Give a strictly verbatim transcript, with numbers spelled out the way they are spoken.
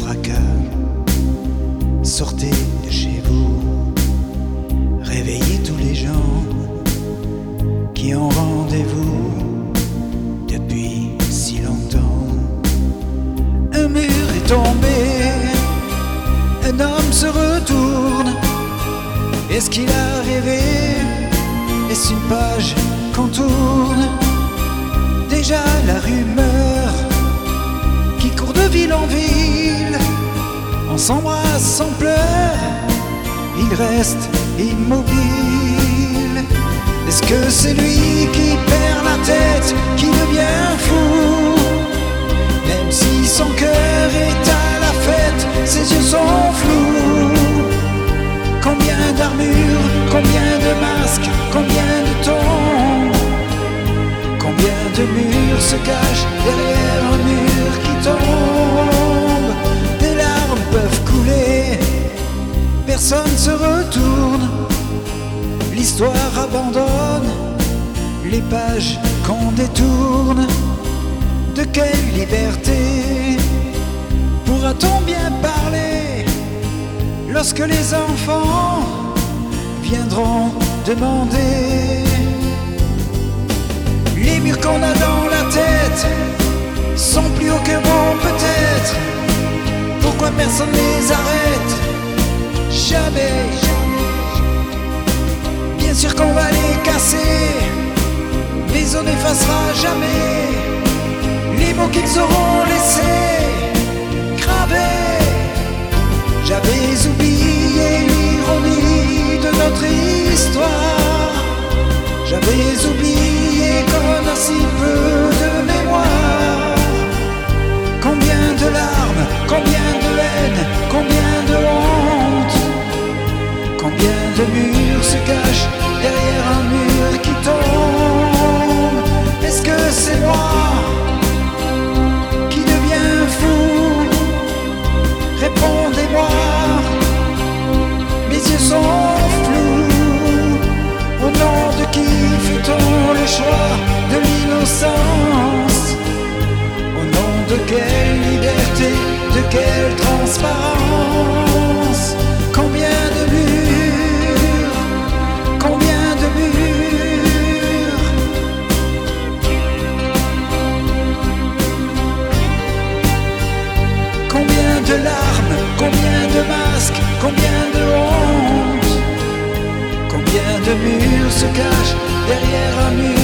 fracas. Sortez de chez vous, réveillez tous les gens qui ont rendez-vous depuis si longtemps. Un mur est tombé, un homme se retourne. Est-ce qu'il a rêvé? Est-ce une page qu'on tourne? Déjà la rumeur qui court de ville en ville. On s'embrasse, on pleure, il reste immobile. Est-ce que c'est lui qui perd la tête, qui devient fou? Même si son cœur est à la fête, ses yeux sont flous. Combien d'armures, combien de masques, combien de tombes, combien de murs se cachent derrière un mur qui tombe. Des larmes peuvent couler, personne se retourne. L'histoire abandonne les pages qu'on détourne. De quelle liberté pourra-t-on bien parler lorsque les enfants viendront demander? Les murs qu'on a dans la tête sont plus hauts que bon peut-être. Pourquoi personne les arrête? Jamais. Bien sûr qu'on va les casser, mais on n'effacera jamais les mots qu'ils auront laissés gravés. J'avais oublié l'ironie de notre histoire. J'avais oublié qu'on a si peu de mémoire. Combien de larmes, combien de haine, combien de honte, combien de murs se cachent derrière un mur qui tombe. Est-ce que c'est moi qui deviens fou? Répondez-moi, mes yeux sont flous. Au nom de qui fait-on le choix de l'innocence? Au nom de quelle liberté, de quelle transparence? Combien de murs, combien de murs? Combien de larmes, combien de masques, combien de honte, combien de murs se cachent derrière un mur